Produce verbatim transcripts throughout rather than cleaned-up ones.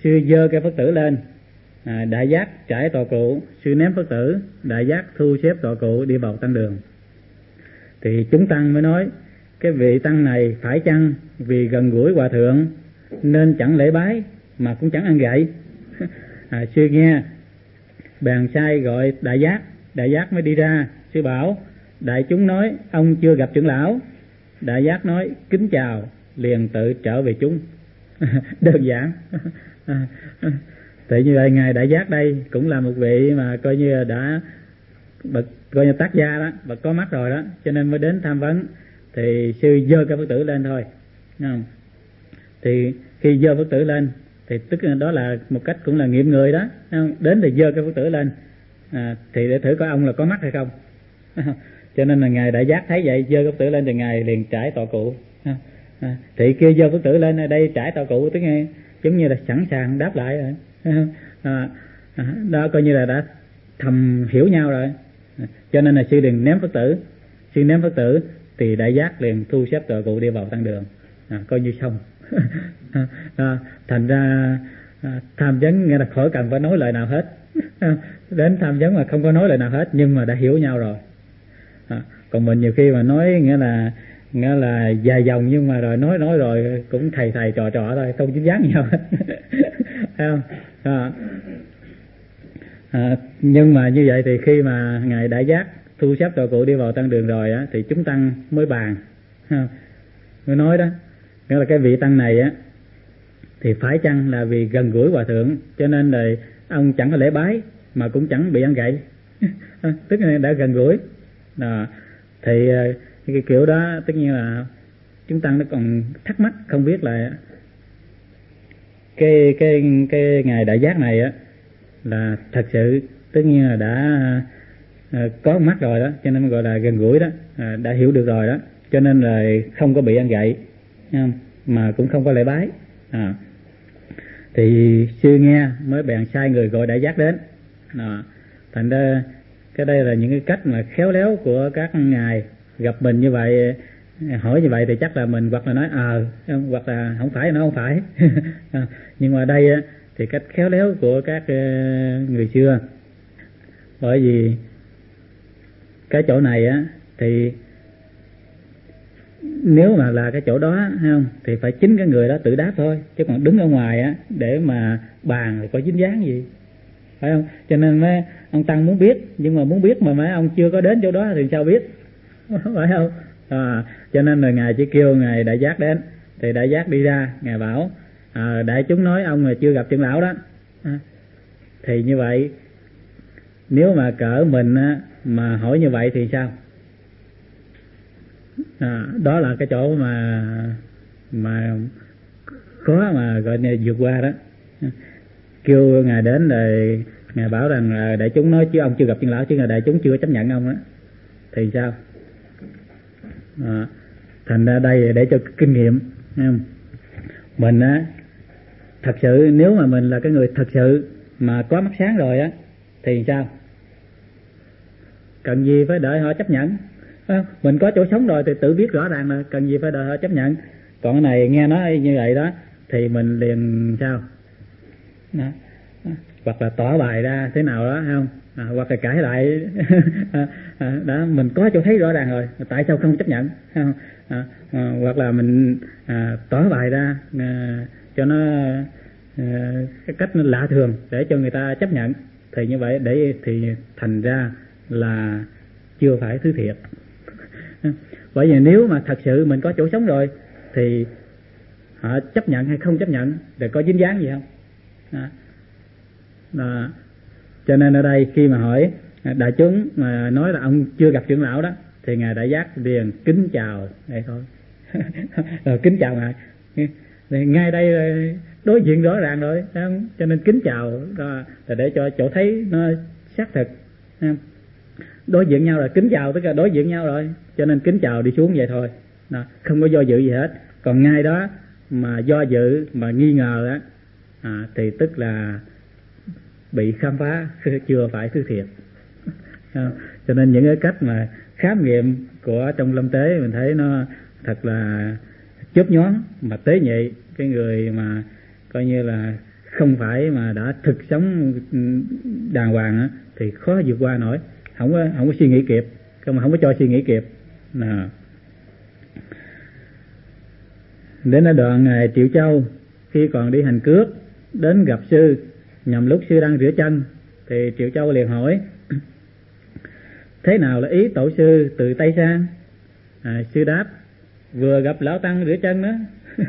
sư giơ cây Phật tử lên, à, đại giác trải tọa cụ, sư ném Phật tử, đại giác thu xếp tọa cụ đi vào tăng đường. Thì chúng tăng mới nói, cái vị tăng này phải chăng vì gần gũi hòa thượng nên chẳng lễ bái mà cũng chẳng ăn gậy? À, sư nghe bèn sai gọi đại giác, đại giác mới đi ra. Sư bảo đại chúng nói ông chưa gặp trưởng lão. Đại giác nói kính chào, liền tự trở về chúng. Đơn giản. Thì như vậy ngài đại giác đây cũng là một vị mà coi như đã bậc coi như tác gia đó, bậc có mắt rồi đó, cho nên mới đến tham vấn. Thì sư giơ cây Phật tử lên thôi, thấy không? Thì khi giơ Phật tử lên thì tức là đó là một cách cũng là nghiệm người đó, thấy không? Đến thì giơ cây Phật tử lên, à, thì để thử coi ông là có mắt hay không. Cho nên là ngài đại giác thấy vậy, giơ Phật tử lên thì ngài liền trải tọa cụ. À, thì kia giơ Phật tử lên, ở đây trải tọa cụ, tức nghe giống như là sẵn sàng đáp lại rồi. À, à, đó coi như là đã thầm hiểu nhau rồi. À, cho nên là sư liền ném Phật tử, sư ném Phật tử thì đại giác liền thu xếp tọa cụ đi vào tăng đường, à, coi như xong. À, à, thành ra à, tham vấn nghe là khỏi cần phải nói lời nào hết. À, đến tham vấn mà không có nói lời nào hết nhưng mà đã hiểu nhau rồi. À, còn mình nhiều khi mà nói nghĩa là nghĩa là dài dòng nhưng mà rồi nói nói rồi cũng thầy thầy trò trò thôi, không dính dáng nhau hết. Thấy không? À, à, nhưng mà như vậy thì khi mà ngài đại giác thu xếp tọa cụ đi vào tăng đường rồi á, thì chúng tăng mới bàn, mới nói đó, nghĩa là cái vị tăng này á thì phải chăng là vì gần gũi hòa thượng cho nên là ông chẳng có lễ bái mà cũng chẳng bị ăn gậy. Tức là đã gần gũi đó. Thì cái kiểu đó tất nhiên là chúng tăng nó còn thắc mắc không biết là cái cái cái ngài đại giác này á là thật sự tất nhiên là đã à, có mắt rồi đó, cho nên gọi là gần gũi đó, à, đã hiểu được rồi đó, cho nên là không có bị ăn gậy mà cũng không có lễ bái. À, thì sư nghe mới bèn sai người gọi đại giác đến. À, thành ra cái đây là những cái cách mà khéo léo của các ngài, gặp mình như vậy hỏi như vậy thì chắc là mình hoặc là nói ờ à, hoặc là không phải, nó không phải. À, nhưng mà đây thì cách khéo léo của các người xưa, bởi vì cái chỗ này á thì nếu mà là cái chỗ đó hay không thì phải chính cái người đó tự đáp thôi, chứ còn đứng ở ngoài á để mà bàn thì có dính dáng gì, phải không? Cho nên mấy ông tăng muốn biết, nhưng mà muốn biết mà mấy ông chưa có đến chỗ đó thì sao biết, phải không? À, cho nên là ngài chỉ kêu ngài đại giác đến, thì đại giác đi ra, ngài bảo à, đại chúng nói ông là chưa gặp trưởng lão đó. À, thì như vậy nếu mà cỡ mình á, mà hỏi như vậy thì sao? À, đó là cái chỗ mà mà khó mà gọi là vượt qua đó. Kêu ngài đến rồi ngài bảo rằng là đại chúng nói chứ ông chưa gặp trưởng lão, chứ là đại chúng chưa chấp nhận ông đó, thì sao? À, thành ra đây để cho kinh nghiệm, không? Mình á thật sự nếu mà mình là cái người thật sự mà có mắt sáng rồi á thì sao? Cần gì phải đợi họ chấp nhận? À, mình có chỗ sống rồi thì tự biết rõ ràng là cần gì phải đợi họ chấp nhận. Còn cái này nghe nói như vậy đó thì mình liền sao? Đó. Hoặc là tỏ bài ra thế nào đó, không? À, hoặc là cãi lại. À, à, đó mình có chỗ thấy rõ ràng rồi, tại sao không chấp nhận, không? À, à, hoặc là mình à, tỏ bài ra à, cho nó à, cái cách nó lạ thường để cho người ta chấp nhận, thì như vậy để thì thành ra là chưa phải thứ thiệt. Bởi vì nếu mà thật sự mình có chỗ sống rồi thì họ chấp nhận hay không chấp nhận để có dính dáng gì không? À, à, cho nên ở đây khi mà hỏi đại chúng mà nói là ông chưa gặp trưởng lão đó thì ngài đại giác liền kính chào đây thôi. Rồi kính chào ngài thì ngay đây đối diện rõ ràng rồi, không? Cho nên kính chào đó, là để cho chỗ thấy nó xác thực, không? Đối diện nhau là kính chào, tức là đối diện nhau rồi, cho nên kính chào đi xuống vậy thôi. Đó, không có do dự gì hết. Còn ngay đó mà do dự mà nghi ngờ á à, thì tức là bị khám phá chưa phải thứ thiệt. À, cho nên những cái cách mà khám nghiệm của trong lâm tế mình thấy nó thật là chớp nhoáng mà tế nhị. Cái người mà coi như là không phải mà đã thực sống đàng hoàng á, thì khó vượt qua nổi, không có không có suy nghĩ kịp, không mà không có cho suy nghĩ kịp. À. Đến ở đoạn ngày Triệu Châu khi còn đi hành cước đến gặp sư, nhằm lúc sư đang rửa chân thì Triệu Châu liền hỏi: thế nào là ý tổ sư từ Tây sang? À, sư đáp: vừa gặp lão tăng rửa chân đó.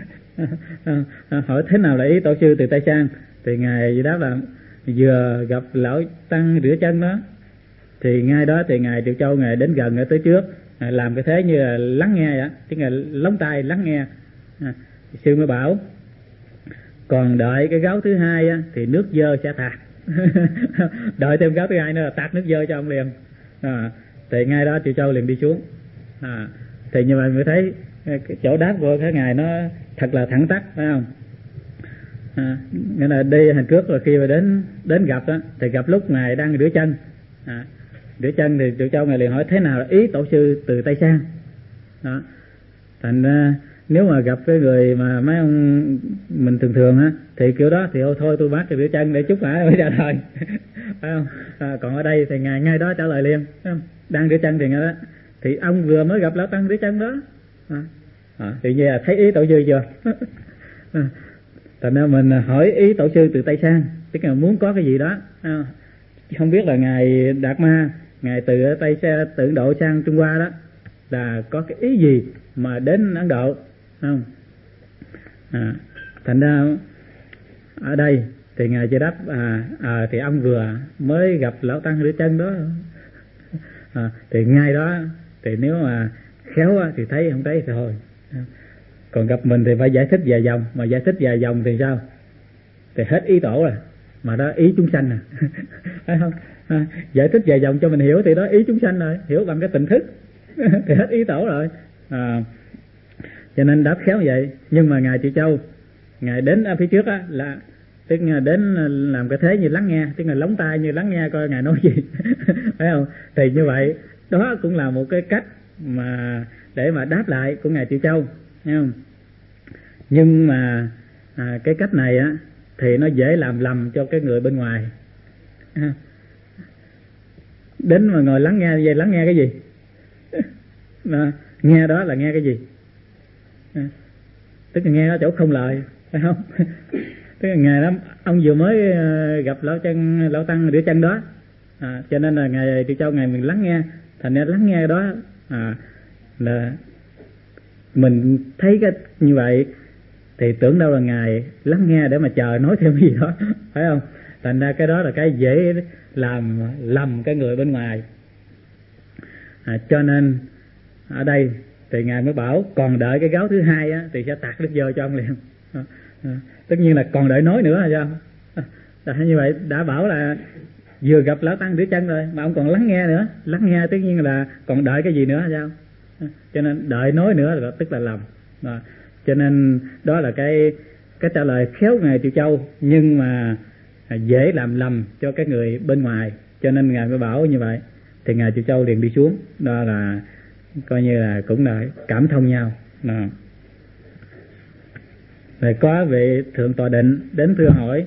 Hỏi thế nào là ý tổ sư từ Tây sang, thì ngài đáp là vừa gặp lão tăng rửa chân đó. Thì ngay đó thì ngài Triệu Châu ngài đến gần ở tới trước, ngài làm cái thế như là lắng nghe vậy, tức là lóng tai lắng nghe. À, sư mới bảo: còn đợi cái gáo thứ hai á, thì nước dơ sẽ tạt. Đợi thêm gáo thứ hai nữa là tạt nước dơ cho ông liền. À, thì ngay đó Triệu Châu liền đi xuống. À, thì như vậy mới thấy cái chỗ đáp của các ngài nó thật là thẳng tắc, phải không? À, nghĩa là đi hành cước là khi mà đến đến gặp đó, thì gặp lúc ngài đang rửa chân. À, rửa chân thì Triệu Châu ngài liền hỏi thế nào là ý tổ sư từ Tây sang. Đó. Thành ra nếu mà gặp cái người mà mấy ông mình thường thường á, thì kiểu đó thì thôi tôi bác rửa chân để chút lại mới trả lời. Phải không? À, còn ở đây thì ngài ngay đó trả lời liền, phải không? Đang rửa chân thì ngài đó, thì ông vừa mới gặp lão tăng rửa chân đó. À, à, thì như là thấy ý tổ sư chưa? À, thành ra mình hỏi ý tổ sư từ Tây sang, tức là muốn có cái gì đó. À, không biết là ngài Đạt Ma, ngài từ ở Tây xe từ Ấn Độ sang Trung Hoa đó là có cái ý gì mà đến Ấn Độ, không? À, thành ra ở đây thì ngài chỉ đáp à, à thì ông vừa mới gặp lão tăng rửa chân đó. À, thì ngay đó thì nếu mà khéo thì thấy, không thấy thì thôi. Còn gặp mình thì phải giải thích vài dòng, mà giải thích vài dòng thì sao? Thì hết ý tổ rồi, mà đó ý chúng sanh à. Phải không? À, giải thích vài dòng cho mình hiểu thì đó ý chúng sanh rồi, hiểu bằng cái tỉnh thức thì hết ý tổ rồi. À, cho nên đáp khéo vậy. Nhưng mà ngài Triệu Châu ngài đến ở phía trước á là tức là đến làm cái thế như lắng nghe, tức là lóng tai như lắng nghe coi ngài nói gì. Phải không? Thì như vậy đó cũng là một cái cách mà để mà đáp lại của ngài Triệu Châu, thấy không? Nhưng mà à, cái cách này á thì nó dễ làm lầm cho cái người bên ngoài. À, đến mà ngồi lắng nghe vậy, lắng nghe cái gì? À, nghe đó là nghe cái gì? À, tức là nghe ở chỗ không lời, phải không? Tức là ngài đó ông vừa mới gặp lão chân lão tăng rửa chân đó. À, cho nên là ngài Triệu Châu ngài mình lắng nghe, thành ra lắng nghe đó à, là mình thấy cái như vậy thì tưởng đâu là ngài lắng nghe để mà chờ nói thêm gì đó, phải không? Thành ra cái đó là cái dễ làm lầm cái người bên ngoài. À, cho nên ở đây thì ngài mới bảo còn đợi cái gáo thứ hai á, thì sẽ tạt nước dơ cho ông liền. À, à, tất nhiên là còn đợi nói nữa là sao? À, như vậy đã bảo là vừa gặp lão tăng rửa chân rồi mà ông còn lắng nghe nữa, lắng nghe tất nhiên là còn đợi cái gì nữa là sao? À, cho nên đợi nói nữa là tức là lầm. À, cho nên đó là cái cái trả lời khéo ngài Triệu Châu, nhưng mà dễ làm lầm cho cái người bên ngoài, cho nên ngài mới bảo như vậy. Thì ngài Triệu Châu liền đi xuống, đó là coi như là cũng là cảm thông nhau. Đó. Rồi có vị thượng tọa định đến thưa hỏi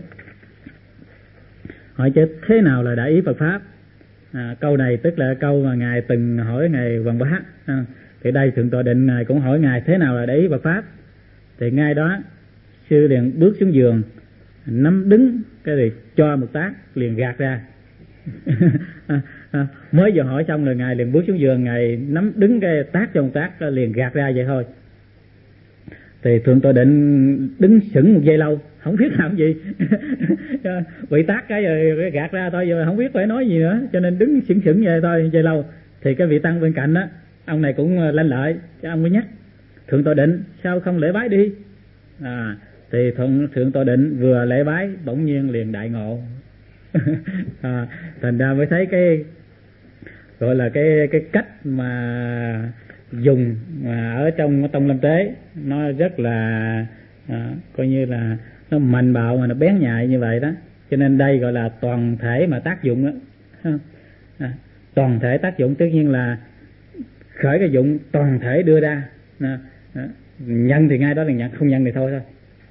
hỏi chứ thế nào là đại ý Phật pháp? À, câu này tức là câu mà ngài từng hỏi ngài Hoàng Bá. À, thì đây thượng tọa định ngài cũng hỏi ngài thế nào là đại ý Phật pháp. Thì ngay đó sư liền bước xuống giường, nắm đứng cái gì cho một tác liền gạt ra. à, à, mới vừa hỏi xong rồi ngài liền bước xuống giường, ngài nắm đứng cái tác cho một tác liền gạt ra vậy thôi. Thì thượng tọa định đứng sững một giây lâu không biết làm gì. Bị tác cái rồi gạt ra thôi, giờ không biết phải nói gì nữa, cho nên đứng sững sững vậy thôi giây lâu. Thì cái vị tăng bên cạnh đó, ông này cũng lanh lợi, cái ông mới nhắc thượng tọa định sao không lễ bái đi. À, thì thượng, thượng tọa định vừa lễ bái bỗng nhiên liền đại ngộ. À, thành ra mới thấy cái gọi là cái cái cách mà dùng mà ở trong tông lâm tế nó rất là à, coi như là nó mạnh bạo mà nó bén nhạy như vậy đó. Cho nên đây gọi là toàn thể mà tác dụng đó. À, toàn thể tác dụng tất nhiên là khởi cái dụng toàn thể đưa ra. À, à, nhân thì ngay đó là nhận, không nhân thì thôi thôi. À, chứ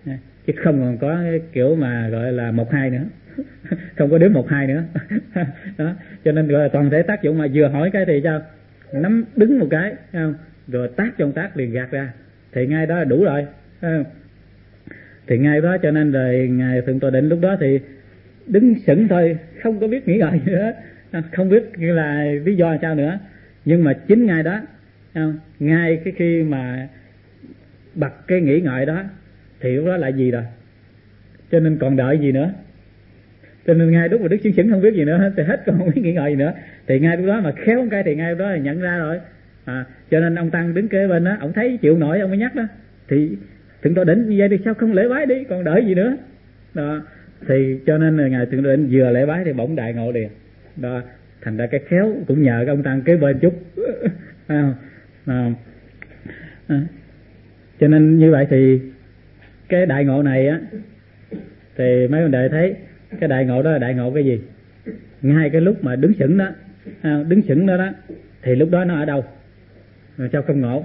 chứ không còn có cái kiểu mà gọi là một hai nữa. Không có đếm một hai nữa. Đó, cho nên gọi là toàn thể tác dụng, mà vừa hỏi cái thì sao nắm đứng một cái, không? Rồi tác trong tác liền gạt ra, thì ngay đó là đủ rồi, không? Thì ngay đó cho nên rồi ngài Thượng Tọa Định lúc đó thì đứng sững thôi, không có biết nghĩ ngợi gì nữa, không biết là lý do sao nữa. Nhưng mà chính ngay đó, không? Ngay cái khi mà bật cái nghĩ ngợi đó thì lúc đó là gì rồi, cho nên còn đợi gì nữa. Cho nên ngay lúc mà đứng sững sững không biết gì nữa thì hết, còn không biết nghĩ ngợi gì nữa, thì ngay lúc đó mà khéo một cái thì ngay lúc đó là nhận ra rồi. À, cho nên ông tăng đứng kế bên đó, ông thấy chịu nổi ông mới nhắc đó, thì Thượng Tọa Định như vậy thì sao không lễ bái đi, còn đợi gì nữa. Đó, thì cho nên là ngài Thượng Tọa Định vừa lễ bái thì bỗng đại ngộ liền. Đó, thành ra cái khéo cũng nhờ cái ông tăng kế bên chút. À, à, à. Cho nên như vậy thì cái đại ngộ này á, thì mấy vấn đề thấy cái đại ngộ đó là đại ngộ cái gì? Ngay cái lúc mà đứng sững đó, à, đứng sững đó đó, thì lúc đó nó ở đâu? Mà sao không ngộ?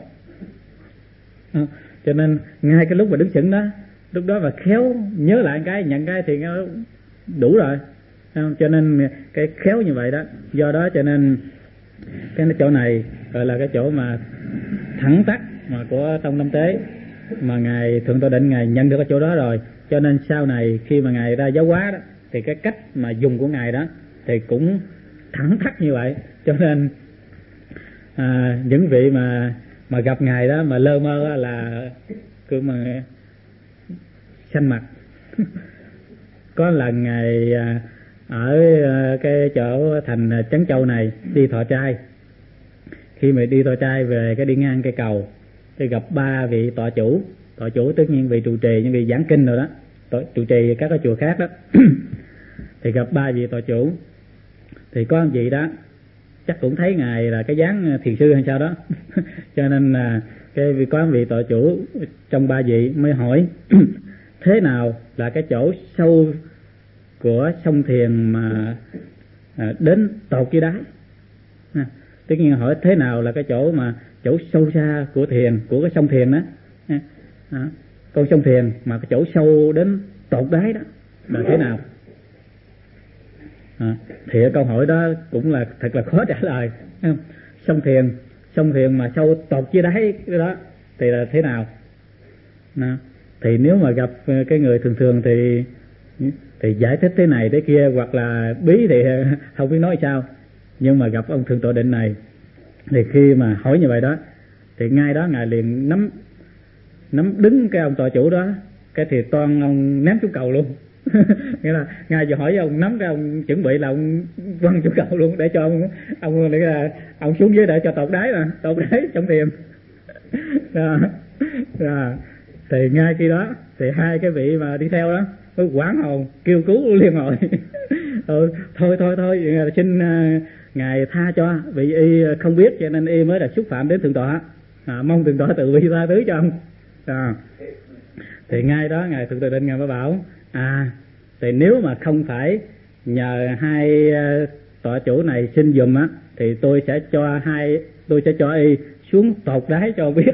À, cho nên ngay cái lúc mà đứng sững đó, lúc đó mà khéo nhớ lại cái nhận cái thì nó đủ rồi. À, cho nên cái khéo như vậy đó, do đó cho nên cái chỗ này gọi là cái chỗ mà thẳng tắc mà của tông Nam Tế, mà ngài Thượng Tọa Định ngài nhận được cái chỗ đó rồi, cho nên sau này khi mà ngài ra giáo hóa đó thì cái cách mà dùng của ngài đó thì cũng thẳng thắn như vậy. Cho nên à, những vị mà mà gặp ngài đó mà lơ mơ đó là cứ mà xanh mặt. Có lần ngài ở cái chỗ thành Trấn Châu này đi thọ trai, khi mà đi thọ trai về cái đi ngang cây cầu thì gặp ba vị tọa chủ. Tọa chủ tất nhiên vị trụ trì, những vị giảng kinh rồi đó, trụ trì các cái chùa khác đó. Thì gặp ba vị tọa chủ, thì có một vị đó chắc cũng thấy ngài là cái dáng thiền sư hay sao đó. Cho nên là cái có một vị tọa chủ trong ba vị mới hỏi thế nào là cái chỗ sâu của sông Thiền mà à, đến tột dưới đáy. À, tất nhiên hỏi thế nào là cái chỗ mà chỗ sâu xa của thiền, của cái sông Thiền đó. À, à, con sông Thiền mà cái chỗ sâu đến tột đáy đó là thế nào? À, thì câu hỏi đó cũng là thật là khó trả lời. Sông Thiền, sông Thiền mà sâu tột dưới đáy đó thì là thế nào? À, thì nếu mà gặp cái người thường thường thì thì giải thích thế này thế kia, hoặc là bí thì không biết nói sao. Nhưng mà gặp ông Thượng Tọa Định này thì khi mà hỏi như vậy đó thì ngay đó ngài liền nắm nắm đứng cái ông tọa chủ đó, cái thì toan ông ném xuống cầu luôn. Nghĩa là ngài vừa hỏi ông nắm cái ông chuẩn bị là ông quăng xuống cầu luôn, để cho ông ông để là ông xuống dưới để cho tột đáy, mà tột đáy trong Thiền. Rồi, rồi thì ngay khi đó thì hai cái vị mà đi theo đó mới hoảng hồn kêu cứu liên hồi. Ừ, thôi thôi thôi xin uh, ngài tha cho, vì y không biết cho nên y mới là xúc phạm đến Thượng Tọa, à, mong Thượng Tọa từ bi tha thứ cho ông. À, thì ngay đó ngài Thượng Tọa Định ngài mới bảo à, thì nếu mà không phải nhờ hai uh, tọa chủ này xin giùm á thì tôi sẽ cho hai tôi sẽ cho y xuống tột đáy cho biết.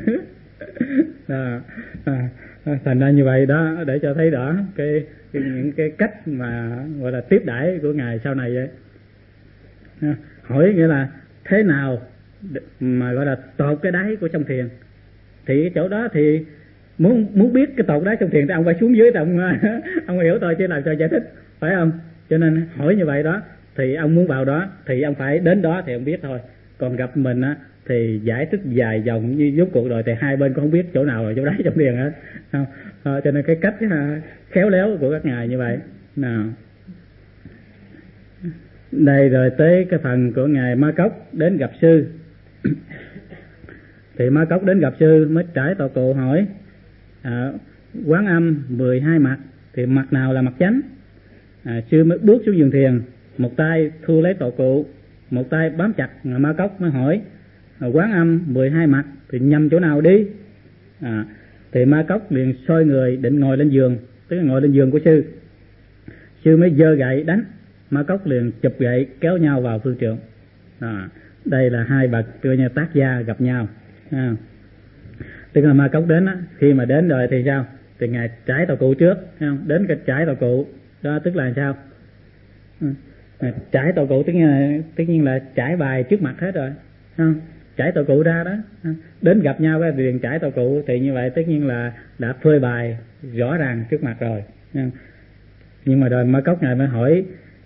À, à, thành ra như vậy đó, để cho thấy rõ cái, cái những cái cách mà gọi là tiếp đãi của ngài sau này vậy. À, hỏi nghĩa là thế nào mà gọi là tột cái đáy của sông Thiền, thì cái chỗ đó thì muốn muốn biết cái tột đáy sông Thiền thì ông phải xuống dưới, thì ông ông hiểu tôi chứ làm sao giải thích, phải không? Cho nên hỏi như vậy đó, thì ông muốn vào đó thì ông phải đến đó thì ông biết thôi. Còn gặp mình á thì giải thích dài dòng như rốt cuộc rồi thì hai bên cũng không biết chỗ nào là chỗ đáy trong Thiền hết. À, à, cho nên cái cách à, khéo léo của các ngài như vậy. Nào, đây rồi tới cái phần của ngài Ma Cốc đến gặp sư. Thì Ma Cốc đến gặp sư mới trải tọa cụ hỏi à, Quán Âm mười hai mặt thì mặt nào là mặt chánh? À, sư mới bước xuống giường thiền, một tay thu lấy tọa cụ, một tay bám chặt. Ma Cốc mới hỏi à, Quán Âm mười hai mặt thì nhầm chỗ nào đi? À, thì Ma Cốc liền xoay người định ngồi lên giường, tức là ngồi lên giường của sư. Sư mới giơ gậy đánh, Ma Cốc liền chụp gậy kéo nhau vào phương trượng. À, đây là hai bậc coi như tác gia gặp nhau. À, tức là Ma Cốc đến á, khi mà đến rồi thì sao? thì ngài trải tàu cụ trước, thấy không? Đến cái trải tàu cụ đó tức là sao? Trải tàu cụ tất nhiên là tất nhiên là trải bài trước mặt hết rồi, không? Trải tàu cụ ra đó, đến gặp nhau với liền trải tàu cụ, thì như vậy tất nhiên là đã phơi bài rõ ràng trước mặt rồi. Nhưng mà rồi Ma Cốc ngài mới hỏi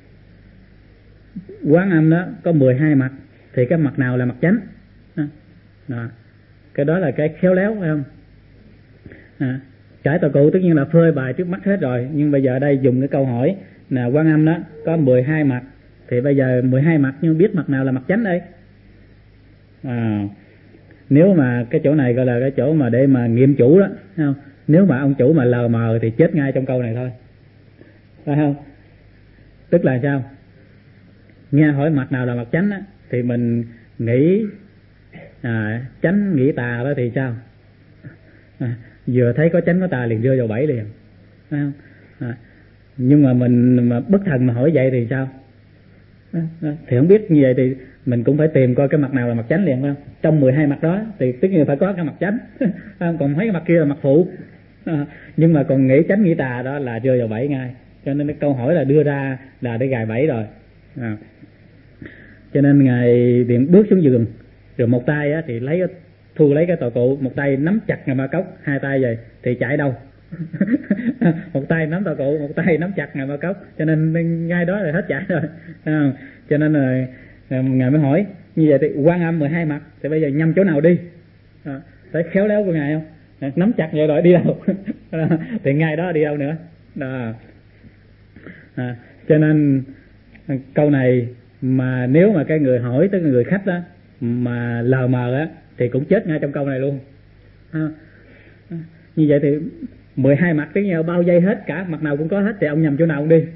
Quán Âm đó có mười hai mặt, thì cái mặt nào là mặt chánh? Đó. Cái đó là cái khéo léo, phải không? À, trải tàu cụ tất nhiên là phơi bài trước mắt hết rồi, nhưng bây giờ đây dùng cái câu hỏi là Quán Âm đó có mười hai mặt, thì bây giờ mười hai mặt nhưng biết mặt nào là mặt chánh đây? À, nếu mà cái chỗ này gọi là cái chỗ mà để mà nghiệm chủ đó, thấy không? Nếu mà ông chủ mà lờ mờ thì chết ngay trong câu này thôi, phải không? Tức là sao? Nghe hỏi mặt nào là mặt chánh á, thì mình nghĩ à, chánh nghĩ tà đó thì sao? À, vừa thấy có chánh có tà liền rơi vào bẫy liền, phải không? À, nhưng mà mình mà bất thần mà hỏi vậy thì sao? À, à, thì không biết như vậy thì mình cũng phải tìm coi cái mặt nào là mặt chánh liền, phải không? Trong mười hai mặt đó thì tất nhiên phải có cái mặt chánh, còn mấy cái mặt kia là mặt phụ. À, nhưng mà còn nghĩ chánh nghĩ tà đó là rơi vào bẫy ngay, cho nên cái câu hỏi là đưa ra là để gài bẫy rồi. À, cho nên ngài điện bước xuống giường, rồi một tay á, thì lấy thu lấy cái tàu cụ, một tay nắm chặt ngài Ma Cốc, hai tay vậy thì chạy đâu? Một tay nắm tàu cụ, một tay nắm chặt ngài Ma Cốc, cho nên ngay đó là hết chạy rồi. À, cho nên là ngài mới hỏi như vậy thì Quan Âm mười hai mặt thì bây giờ nhằm chỗ nào đi? À, phải khéo léo của ngài không? À, nắm chặt vậy rồi đi đâu? À, thì ngay đó đi đâu nữa? À, à, cho nên câu này mà nếu mà cái người hỏi tới người khách đó mà lờ mờ á thì cũng chết ngay trong câu này luôn. À, như vậy thì mười hai mặt cái nhau bao dây hết, cả mặt nào cũng có hết, thì ông nhầm chỗ nào ông đi?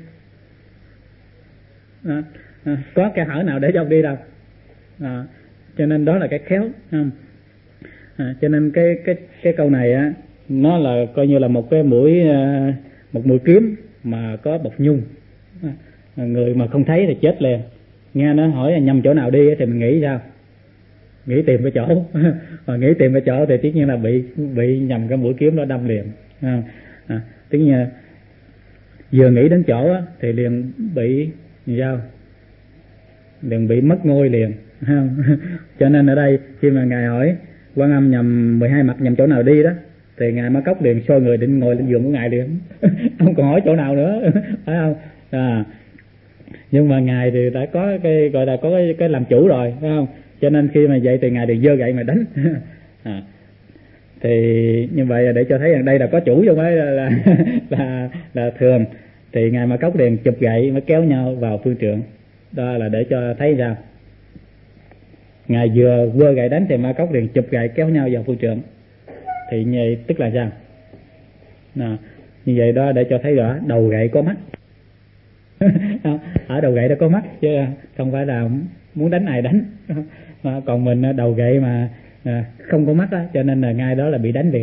À, à, có cái hở nào để cho ông đi đâu? À, cho nên đó là cái khéo, không? À, cho nên cái cái cái câu này á, nó là coi như là một cái mũi một mũi kiếm mà có bọc nhung. À, người mà không thấy thì chết liền. Nghe nó hỏi nhầm chỗ nào đi thì mình nghĩ sao? Nghĩ tìm cái chỗ. Mà nghĩ tìm cái chỗ thì tất nhiên là bị bị nhầm cái mũi kiếm đó đâm liền. À, à, tất nhiên vừa nghĩ đến chỗ á, thì liền bị sao? Liền bị mất ngôi liền. Cho nên ở đây khi mà ngài hỏi Quan Âm nhầm mười hai mặt nhầm chỗ nào đi đó, thì ngài Ma Cốc liền xôi người định ngồi lên giường của ngài liền. Không còn hỏi chỗ nào nữa, phải không? À, nhưng mà ngài thì đã có cái gọi là có cái, cái làm chủ rồi, phải không? Cho nên khi mà vậy thì ngài liền giơ gậy mà đánh. À, thì như vậy để cho thấy rằng đây là có chủ chứ không phải là là, là là thường. Thì ngài Ma Cốc liền chụp gậy mới kéo nhau vào phương trượng. Đó là để cho thấy rằng ngài vừa vơ gậy đánh thì Ma Cốc liền chụp gậy kéo nhau vào phương trượng. Thì như vậy tức là sao? À, như vậy đó để cho thấy rõ đầu gậy có mắt. Ở đầu gậy đó có mắt chứ không phải là muốn đánh ai đánh. Mà còn mình đầu gậy mà không có mắt đó, cho nên là ngay đó là bị đánh liền.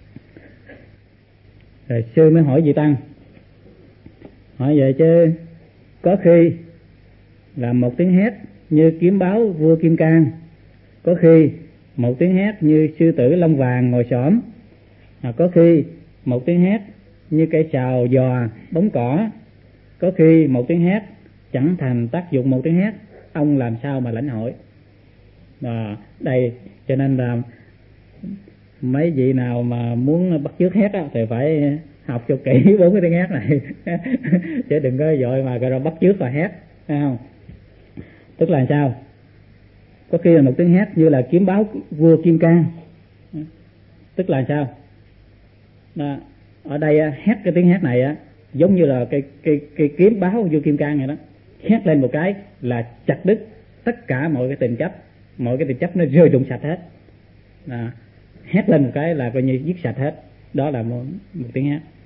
Rồi sư mới hỏi vị tăng, hỏi vậy chứ có khi là một tiếng hét như kiếm báo vua Kim Cang, có khi một tiếng hét như sư tử lông vàng ngồi xổm, à, có khi một tiếng hét như cây sào giò bóng cỏ, có khi một tiếng hét chẳng thành tác dụng một tiếng hét, ông làm sao mà lãnh hội? À, đây cho nên là mấy vị nào mà muốn bắt chước hét á, thì phải học cho kỹ bốn cái tiếng hét này. Chứ đừng có vội mà rồi bắt chước và hét, thấy không? Tức là sao? Có khi là một tiếng hét như là kiếm báo vua Kim Cang, tức là sao? Đó, ở đây hét cái tiếng hét này á giống như là cái cái cái kiếm báo vua Kim Cang này đó, hét lên một cái là chặt đứt tất cả mọi cái tình chấp, mọi cái tình chấp nó rơi rụng sạch hết. À, hét lên một cái là coi như dứt sạch hết. Đó là một, một tiếng hét.